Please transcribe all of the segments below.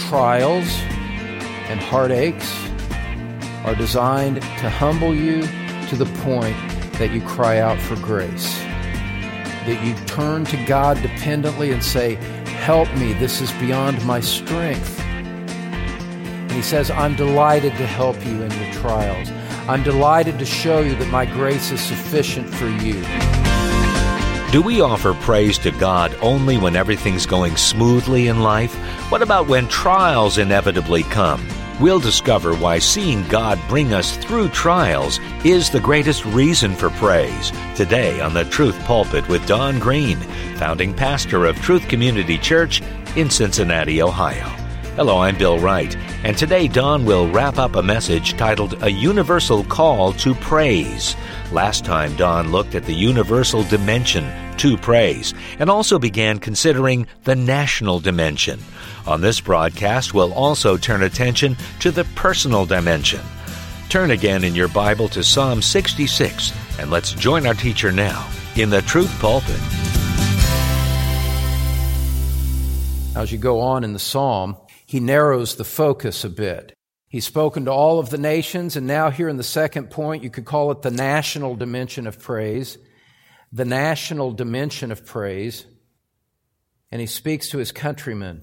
trials and heartaches are designed to humble you to the point that you cry out for grace, that you turn to God dependently and say, help me, this is beyond my strength. And He says, I'm delighted to help you in your trials. I'm delighted to show you that my grace is sufficient for you. Do we offer praise to God only when everything's going smoothly in life? What about when trials inevitably come? We'll discover why seeing God bring us through trials is the greatest reason for praise today on the Truth Pulpit with Don Green, founding pastor of Truth Community Church in Cincinnati, Ohio. Hello, I'm Bill Wright, and today Don will wrap up a message titled A Universal Call to Praise. Last time, Don looked at the universal dimension to praise and also began considering the national dimension. On this broadcast, we'll also turn attention to the personal dimension. Turn again in your Bible to Psalm 66, and let's join our teacher now in the Truth Pulpit. As you go on in the psalm, he narrows the focus a bit. He's spoken to all of the nations, and now here in the second point, you could call it the national dimension of praise. The national dimension of praise. And he speaks to his countrymen.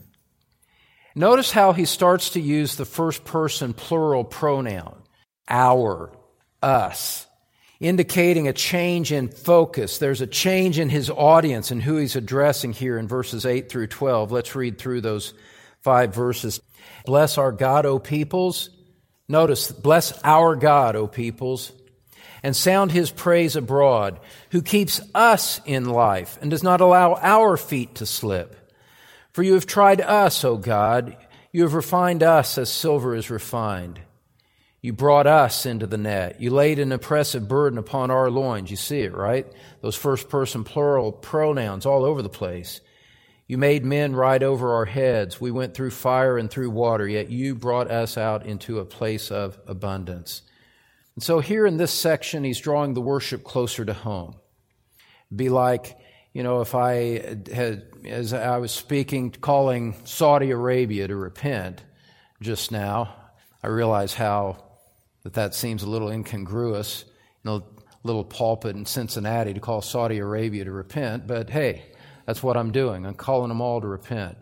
Notice how he starts to use the first person plural pronoun, our, us, indicating a change in focus. There's a change in his audience and who he's addressing here in verses 8 through 12. Let's read through those 5 verses. Bless our God, O peoples. Notice, bless our God, O peoples, and sound His praise abroad, who keeps us in life and does not allow our feet to slip. For you have tried us, O God. You have refined us as silver is refined. You brought us into the net. You laid an oppressive burden upon our loins. You see it, right? Those first person plural pronouns all over the place. You made men ride over our heads. We went through fire and through water, yet you brought us out into a place of abundance. And so here in this section, he's drawing the worship closer to home. It'd be like, if I had, as I was speaking, calling Saudi Arabia to repent just now, I realize how that seems a little incongruous in a little pulpit in Cincinnati to call Saudi Arabia to repent, but hey, that's what I'm doing. I'm calling them all to repent.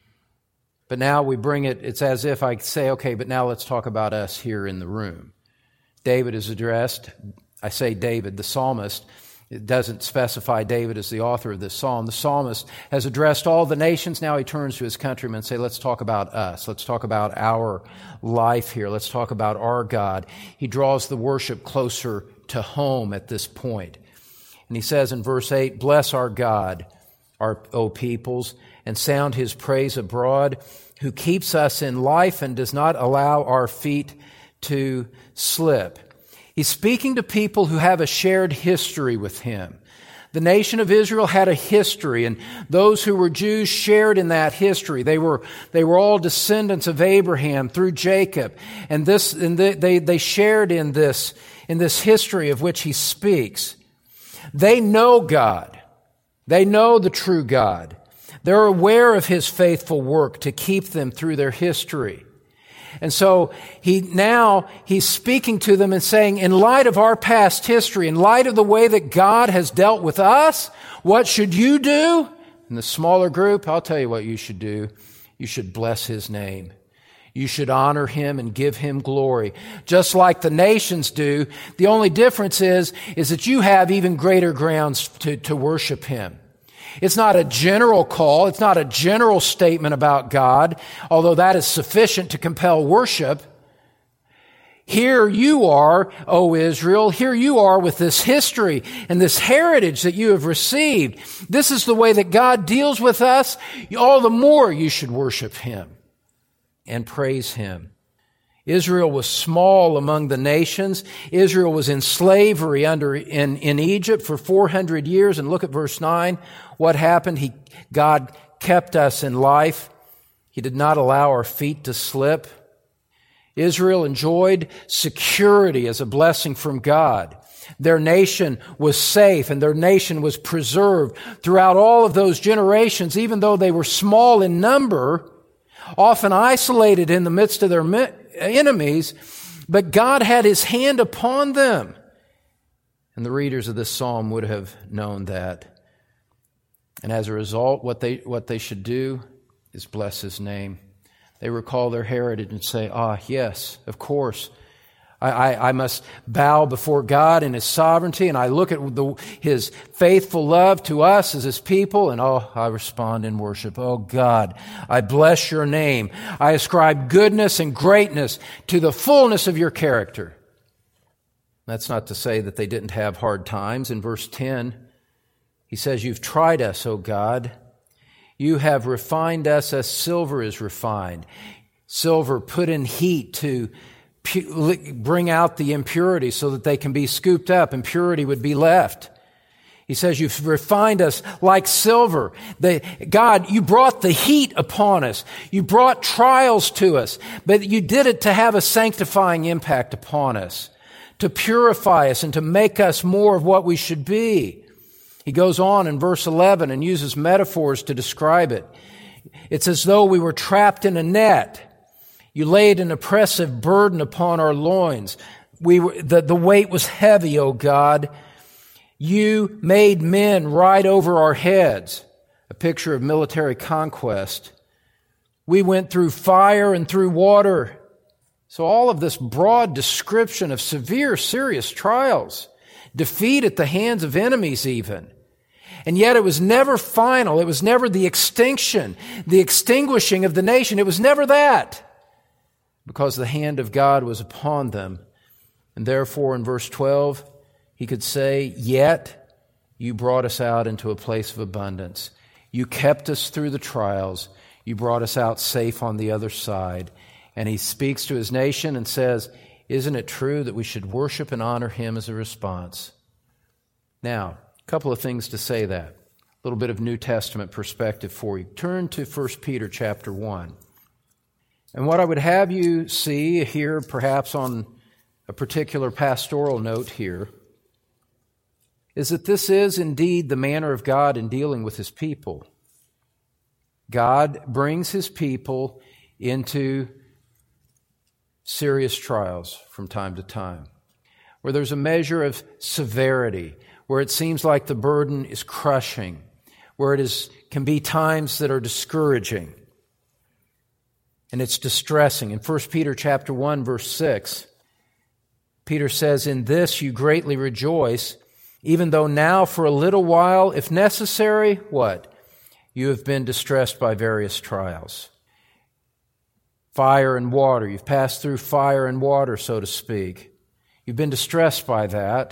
But now we bring it, it's as if I say, okay, but now let's talk about us here in the room. David is addressed, I say David, the psalmist. It doesn't specify David as the author of this psalm. The psalmist has addressed all the nations. Now he turns to his countrymen and say, let's talk about us. Let's talk about our life here. Let's talk about our God. He draws the worship closer to home at this point. And he says in verse 8, bless our God, O peoples, and sound His praise abroad, who keeps us in life and does not allow our feet to slip. He's speaking to people who have a shared history with Him. The nation of Israel had a history, and those who were Jews shared in that history. They were all descendants of Abraham through Jacob, and they shared in this history of which he speaks. They know God. They know the true God. They're aware of His faithful work to keep them through their history. And so he's speaking to them and saying, in light of our past history, in light of the way that God has dealt with us, what should you do? In the smaller group, I'll tell you what you should do. You should bless His name. You should honor Him and give Him glory. Just like the nations do, the only difference is that you have even greater grounds to worship Him. It's not a general call. It's not a general statement about God, although that is sufficient to compel worship. Here you are, O Israel, here you are with this history and this heritage that you have received. This is the way that God deals with us. All the more you should worship Him and praise Him. Israel was small among the nations. Israel was in slavery in Egypt for 400 years. And look at verse 9. What happened? God kept us in life. He did not allow our feet to slip. Israel enjoyed security as a blessing from God. Their nation was safe and their nation was preserved throughout all of those generations. Even though they were small in number, often isolated in the midst of their enemies, but God had His hand upon them. And the readers of this psalm would have known that. And as a result, what they should do is bless His name. They recall their heritage and say, yes, of course. I must bow before God in His sovereignty, and I look at His faithful love to us as His people, and I respond in worship. Oh God, I bless Your name. I ascribe goodness and greatness to the fullness of Your character. That's not to say that they didn't have hard times. In verse 10, he says, You've tried us, O God. You have refined us as silver is refined. Silver put in heat to bring out the impurity so that they can be scooped up and purity would be left. He says, You've refined us like silver. God, You brought the heat upon us. You brought trials to us, but You did it to have a sanctifying impact upon us, to purify us and to make us more of what we should be. He goes on in verse 11 and uses metaphors to describe it. It's as though we were trapped in a net. You laid an oppressive burden upon our loins. The weight was heavy, O God. You made men ride over our heads. A picture of military conquest. We went through fire and through water. So all of this broad description of severe, serious trials, defeat at the hands of enemies even. And yet it was never final. It was never the extinction, the extinguishing of the nation. It was never that. Because the hand of God was upon them. And therefore, in verse 12, he could say, Yet You brought us out into a place of abundance. You kept us through the trials. You brought us out safe on the other side. And he speaks to his nation and says, Isn't it true that we should worship and honor Him as a response? Now, a couple of things to say that. A little bit of New Testament perspective for you. Turn to 1 Peter chapter 1. And what I would have you see here, perhaps on a particular pastoral note here, is that this is indeed the manner of God in dealing with His people. God brings His people into serious trials from time to time, where there's a measure of severity, where it seems like the burden is crushing, where can be times that are discouraging. And it's distressing. In 1 Peter chapter 1, verse 6, Peter says, In this you greatly rejoice, even though now for a little while, if necessary, what? You have been distressed by various trials. Fire and water. You've passed through fire and water, so to speak. You've been distressed by that.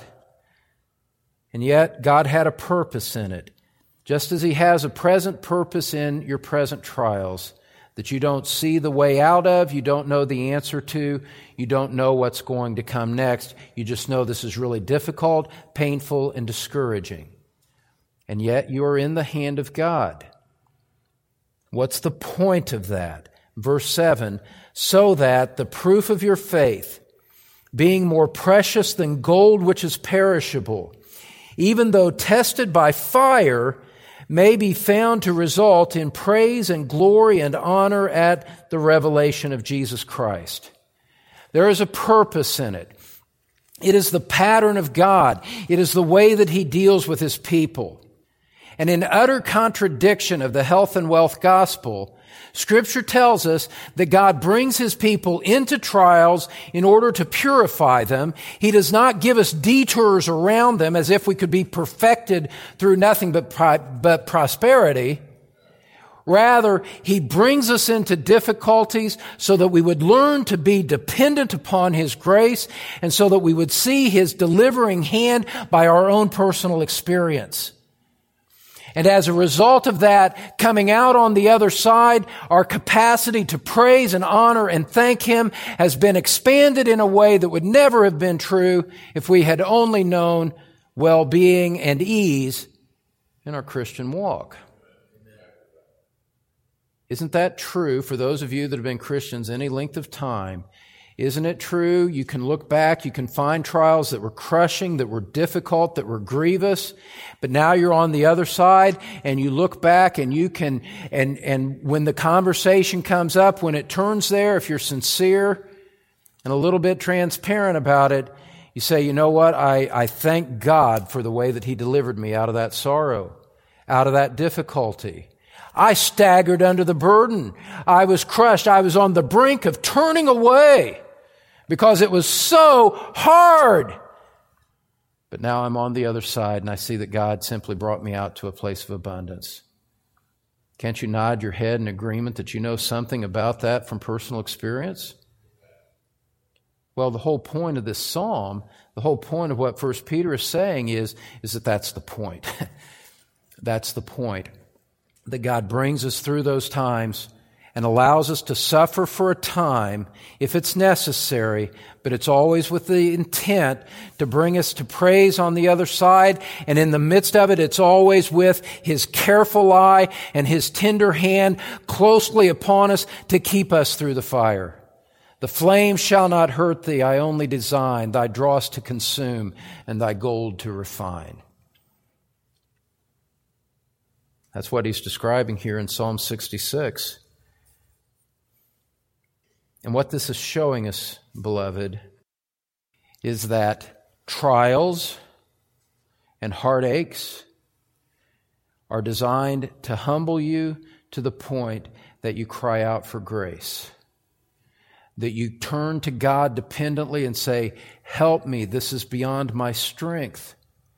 And yet, God had a purpose in it. Just as He has a present purpose in your present trials, that you don't see the way out of, you don't know the answer to, you don't know what's going to come next. You just know this is really difficult, painful, and discouraging. And yet you are in the hand of God. What's the point of that? Verse 7, So that the proof of your faith, being more precious than gold which is perishable, even though tested by fire, may be found to result in praise and glory and honor at the revelation of Jesus Christ. There is a purpose in it. It is the pattern of God. It is the way that He deals with His people. And in utter contradiction of the health and wealth gospel, Scripture tells us that God brings His people into trials in order to purify them. He does not give us detours around them as if we could be perfected through nothing but prosperity. Rather, He brings us into difficulties so that we would learn to be dependent upon His grace and so that we would see His delivering hand by our own personal experience. And as a result of that, coming out on the other side, our capacity to praise and honor and thank Him has been expanded in a way that would never have been true if we had only known well-being and ease in our Christian walk. Isn't that true for those of you that have been Christians any length of time? Isn't it true? You can look back, you can find trials that were crushing, that were difficult, that were grievous, but now you're on the other side and you look back and you can, and when the conversation comes up, when it turns there, if you're sincere and a little bit transparent about it, you say, you know what? I thank God for the way that He delivered me out of that sorrow, out of that difficulty. I staggered under the burden. I was crushed. I was on the brink of turning away because it was so hard. But now I'm on the other side and I see that God simply brought me out to a place of abundance. Can't you nod your head in agreement that you know something about that from personal experience? Well, the whole point of this psalm, the whole point of what 1 Peter is saying is that that's the point. That's the point. That God brings us through those times and allows us to suffer for a time if it's necessary, but it's always with the intent to bring us to praise on the other side. And in the midst of it, it's always with His careful eye and His tender hand closely upon us to keep us through the fire. The flame shall not hurt thee, I only design thy dross to consume and thy gold to refine. That's what he's describing here in Psalm 66. And what this is showing us, beloved, is that trials and heartaches are designed to humble you to the point that you cry out for grace. That you turn to God dependently and say, help me, this is beyond my strength.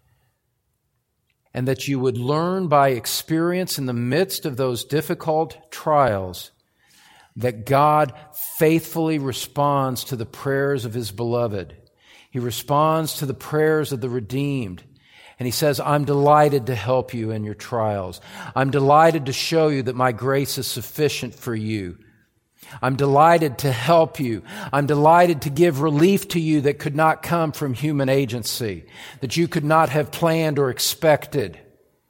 And that you would learn by experience in the midst of those difficult trials that God faithfully responds to the prayers of His beloved. He responds to the prayers of the redeemed. And He says, I'm delighted to help you in your trials. I'm delighted to show you that my grace is sufficient for you. I'm delighted to help you. I'm delighted to give relief to you that could not come from human agency, that you could not have planned or expected.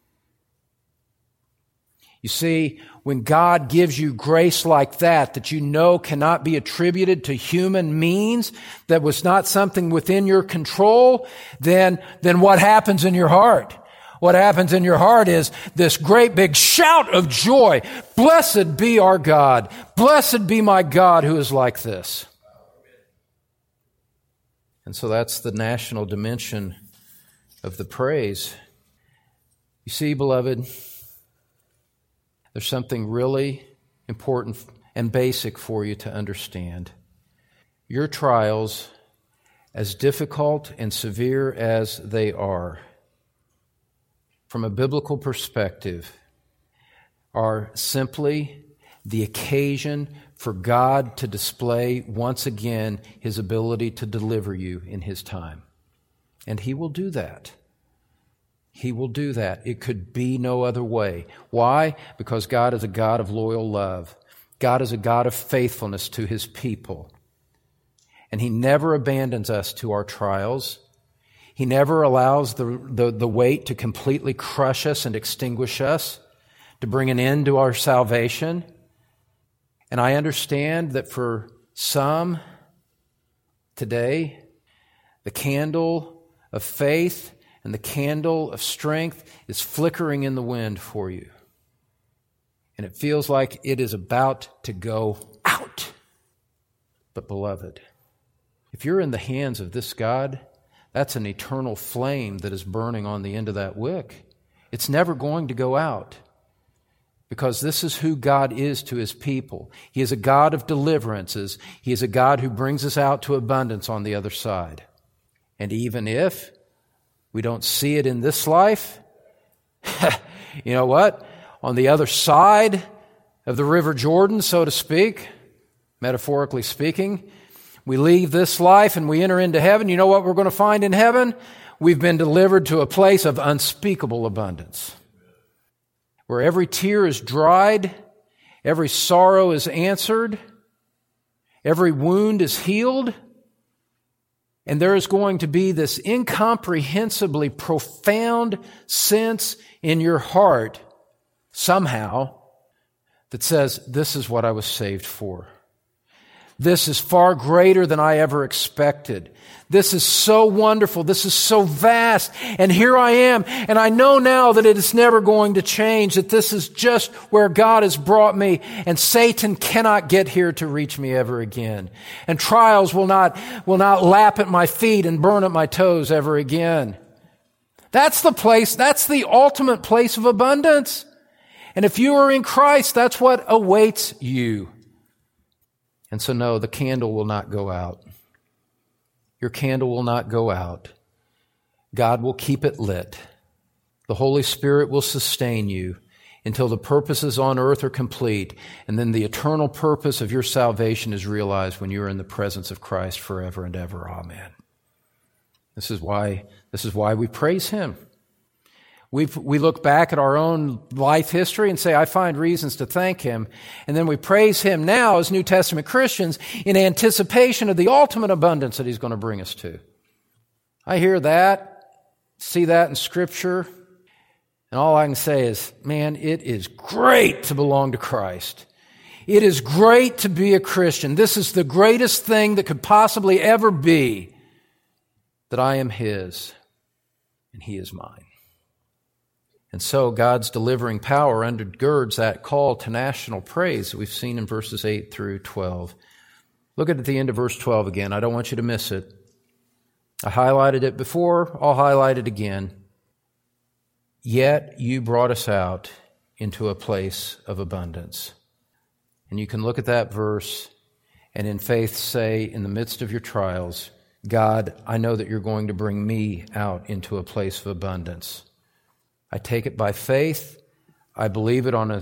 You see, when God gives you grace like that you know cannot be attributed to human means, that was not something within your control, then what happens in your heart? What happens in your heart is this great big shout of joy. Blessed be our God. Blessed be my God who is like this. And so that's the national dimension of the praise. You see, beloved, there's something really important and basic for you to understand. Your trials, as difficult and severe as they are, from a biblical perspective, are simply the occasion for God to display once again His ability to deliver you in His time. And He will do that. He will do that. It could be no other way. Why? Because God is a God of loyal love. God is a God of faithfulness to His people. And He never abandons us to our trials. He never allows the weight to completely crush us and extinguish us, to bring an end to our salvation. And I understand that for some today, the candle of faith and the candle of strength is flickering in the wind for you. And it feels like it is about to go out. But beloved, if you're in the hands of this God, that's an eternal flame that is burning on the end of that wick. It's never going to go out. Because this is who God is to His people. He is a God of deliverances. He is a God who brings us out to abundance on the other side. And even if we don't see it in this life, you know what? On the other side of the River Jordan, so to speak, metaphorically speaking, we leave this life and we enter into heaven. You know what we're going to find in heaven? We've been delivered to a place of unspeakable abundance, where every tear is dried, every sorrow is answered, every wound is healed, and there is going to be this incomprehensibly profound sense in your heart, somehow, that says, this is what I was saved for. This is far greater than I ever expected. This is so wonderful. This is so vast. And here I am. And I know now that it is never going to change, that this is just where God has brought me. And Satan cannot get here to reach me ever again. And trials will not lap at my feet and burn at my toes ever again. That's the place, that's the ultimate place of abundance. And if you are in Christ, that's what awaits you. And so no, the candle will not go out. Your candle will not go out. God will keep it lit. The Holy Spirit will sustain you until the purposes on earth are complete, and then the eternal purpose of your salvation is realized when you are in the presence of Christ forever and ever. Amen. This is why we praise Him. We look back at our own life history and say, I find reasons to thank Him. And then we praise Him now as New Testament Christians in anticipation of the ultimate abundance that He's going to bring us to. I hear that, see that in Scripture, and all I can say is, man, it is great to belong to Christ. It is great to be a Christian. This is the greatest thing that could possibly ever be, that I am His and He is mine. And so God's delivering power undergirds that call to national praise that we've seen in verses 8 through 12. Look at the end of verse 12 again. I don't want you to miss it. I highlighted it before. I'll highlight it again. Yet you brought us out into a place of abundance. And you can look at that verse and in faith say, in the midst of your trials, God, I know that you're going to bring me out into a place of abundance. I take it by faith. I believe it on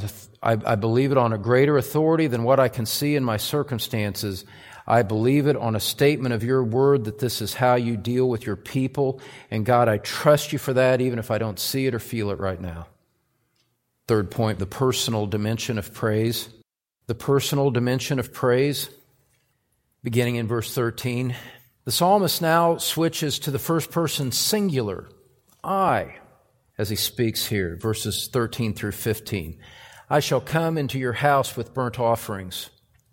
a greater authority than what I can see in my circumstances. I believe it on a statement of your word that this is how you deal with your people. And God, I trust you for that, even if I don't see it or feel it right now. Third point, the personal dimension of praise. The personal dimension of praise, beginning in verse 13. The psalmist now switches to the first person singular, I, as he speaks here, verses 13 through 15. I shall come into your house with burnt offerings.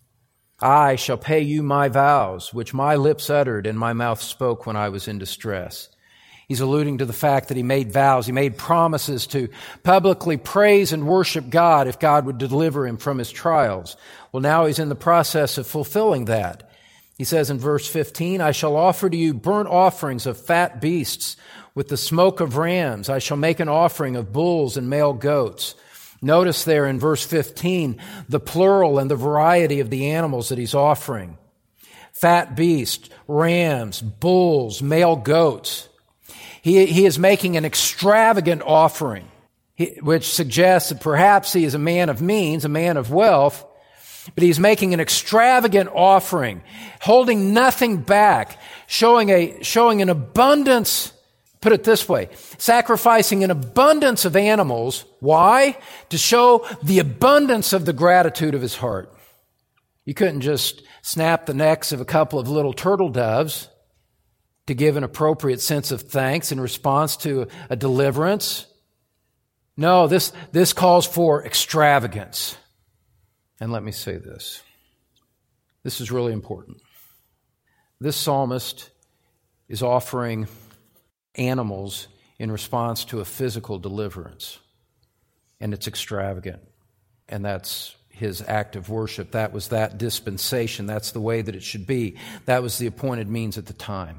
I shall pay you my vows, which my lips uttered and my mouth spoke when I was in distress. He's alluding to the fact that he made vows, he made promises to publicly praise and worship God if God would deliver him from his trials. Well, now he's in the process of fulfilling that. He says in verse 15, I shall offer to you burnt offerings of fat beasts with the smoke of rams. I shall make an offering of bulls and male goats. Notice there in verse 15, the plural and the variety of the animals that he's offering. Fat beasts, rams, bulls, male goats. He is making an extravagant offering, which suggests that perhaps he is a man of means, a man of wealth, but he's making an extravagant offering, holding nothing back, showing an abundance. Put it this way, sacrificing an abundance of animals. Why? To show the abundance of the gratitude of his heart. You couldn't just snap the necks of a couple of little turtle doves to give an appropriate sense of thanks in response to a deliverance. No, this calls for extravagance. And let me say this. This is really important. This psalmist is offering animals in response to a physical deliverance. And it's extravagant. And that's his act of worship. That was that dispensation. That's the way that it should be. That was the appointed means at the time.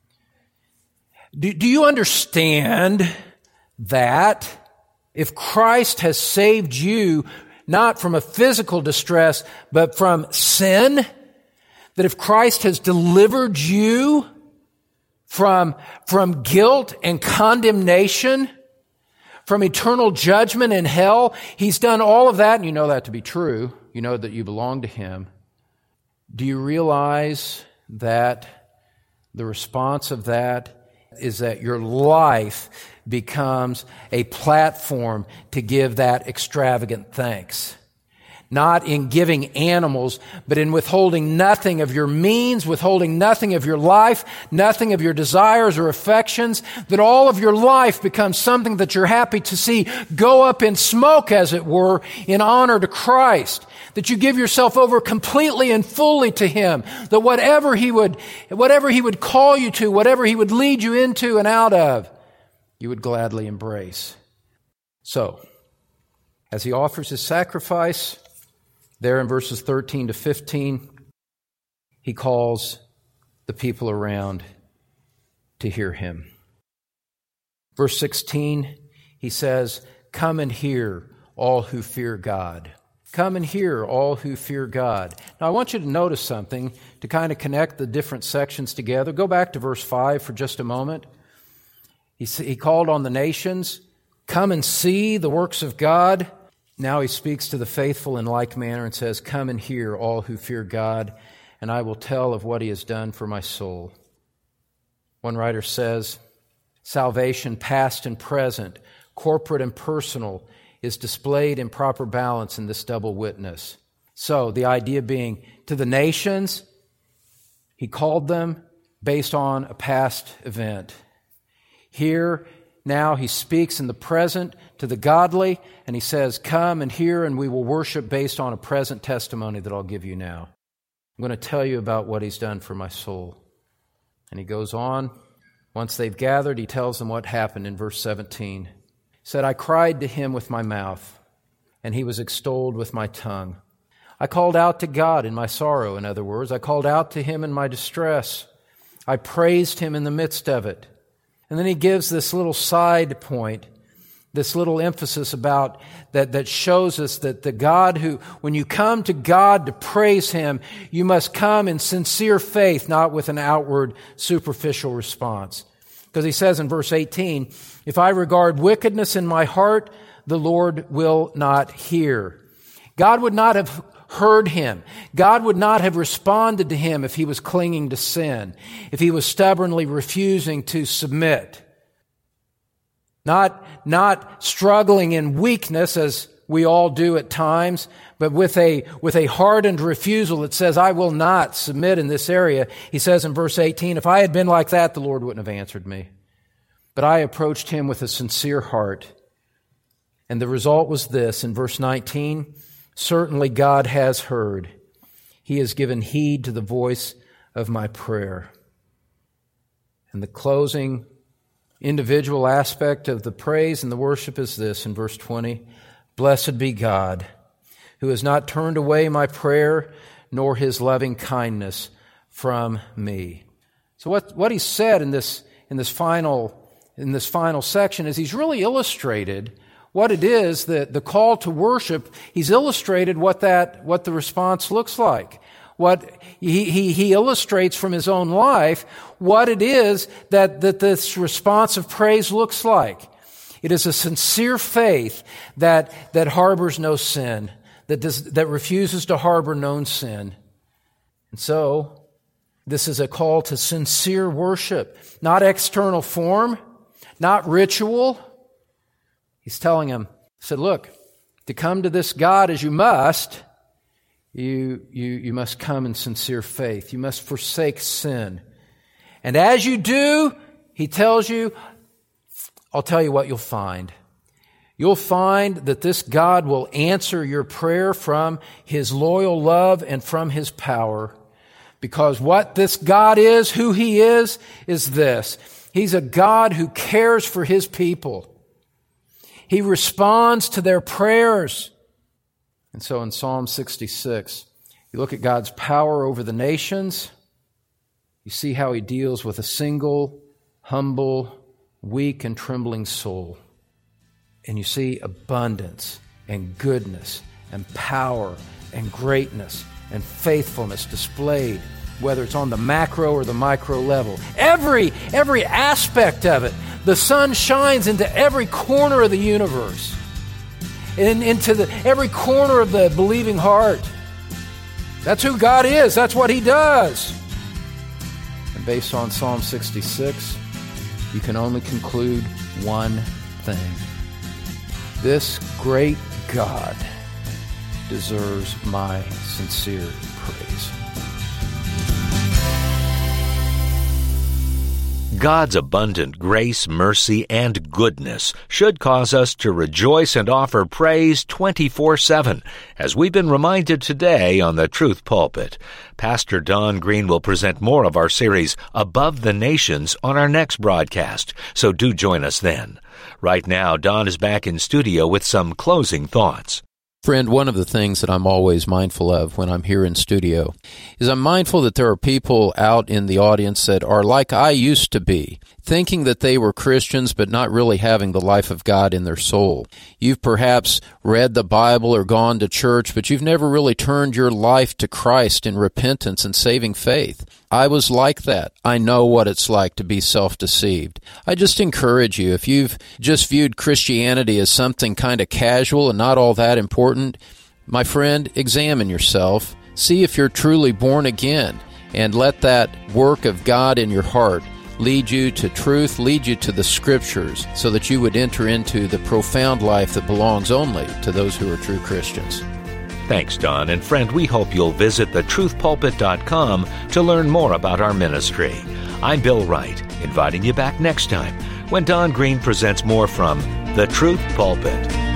Do you understand that if Christ has saved you not from a physical distress, but from sin, that if Christ has delivered you from guilt and condemnation, from eternal judgment in hell, He's done all of that, and you know that to be true. You know that you belong to Him. Do you realize that the response of that is that your life becomes a platform to give that extravagant thanks? Not in giving animals, but in withholding nothing of your means, withholding nothing of your life, nothing of your desires or affections, that all of your life becomes something that you're happy to see go up in smoke, as it were, in honor to Christ. that you give yourself over completely and fully to Him, that whatever He would call you to, whatever He would lead you into and out of, you would gladly embrace. So, as He offers His sacrifice, there in verses 13 to 15, He calls the people around to hear Him. Verse 16, He says, "Come and hear, all who fear God." Come and hear, all who fear God. Now, I want you to notice something to kind of connect the different sections together. Go back to verse 5 for just a moment. He called on the nations, "Come and see the works of God." Now He speaks to the faithful in like manner and says, "Come and hear, all who fear God, and I will tell of what He has done for my soul." One writer says, salvation past and present, corporate and personal, is displayed in proper balance in this double witness. So the idea being, to the nations, He called them based on a past event. Here, now He speaks in the present to the godly, and He says, "Come and hear, and we will worship based on a present testimony that I'll give you now. I'm going to tell you about what He's done for my soul." And He goes on. Once they've gathered, He tells them what happened in verse 17. He said, "I cried to Him with my mouth, and He was extolled with my tongue. I called out to God in my sorrow," in other words. "I called out to Him in my distress. I praised Him in the midst of it." And then He gives this little side point, this little emphasis about that shows us that the God who, when you come to God to praise Him, you must come in sincere faith, not with an outward superficial response. Because He says in verse 18, "If I regard wickedness in my heart, the Lord will not hear." God would not have heard him. God would not have responded to him if he was clinging to sin, if he was stubbornly refusing to submit. Not struggling in weakness as we all do at times, but with a hardened refusal that says, "I will not submit in this area." He says in verse 18, "If I had been like that, the Lord wouldn't have answered me. But I approached Him with a sincere heart." And the result was this, in verse 19, "Certainly God has heard. He has given heed to the voice of my prayer." And the closing individual aspect of the praise and the worship is this in verse 20, "Blessed be God, who has not turned away my prayer, nor His loving kindness from me." So what he said in this final section is he's really illustrated what it is that the call to worship. He's illustrated what the response looks like. What he illustrates from his own life what it is that this response of praise looks like. It is a sincere faith that harbors no sin, that refuses to harbor known sin. And so, this is a call to sincere worship, not external form, not ritual. He's telling him, he said, look, to come to this God as you must, you must come in sincere faith. You must forsake sin. And as you do, he tells you, I'll tell you what you'll find. You'll find that this God will answer your prayer from His loyal love and from His power. Because what this God is, who He is this. He's a God who cares for His people. He responds to their prayers. And so in Psalm 66, you look at God's power over the nations. You see how He deals with a single, humble, weak and trembling soul. And you see abundance and goodness and power and greatness and faithfulness displayed, whether it's on the macro or the micro level. Every aspect of it. The sun shines into every corner of the universe, and into every corner of the believing heart. That's who God is. That's what He does. And based on Psalm 66, you can only conclude one thing. This great God deserves my sincere praise. God's abundant grace, mercy, and goodness should cause us to rejoice and offer praise 24/7, as we've been reminded today on the Truth Pulpit. Pastor Don Green will present more of our series, Above the Nations, on our next broadcast, so do join us then. Right now, Don is back in studio with some closing thoughts. Friend, one of the things that I'm always mindful of when I'm here in studio is I'm mindful that there are people out in the audience that are like I used to be, thinking that they were Christians but not really having the life of God in their soul. You've perhaps read the Bible or gone to church, but you've never really turned your life to Christ in repentance and saving faith. I was like that. I know what it's like to be self-deceived. I just encourage you, if you've just viewed Christianity as something kind of casual and not all that important, my friend, examine yourself. See if you're truly born again, and let that work of God in your heart lead you to truth, lead you to the Scriptures, so that you would enter into the profound life that belongs only to those who are true Christians. Thanks, Don. And friend, we hope you'll visit thetruthpulpit.com to learn more about our ministry. I'm Bill Wright, inviting you back next time when Don Green presents more from The Truth Pulpit.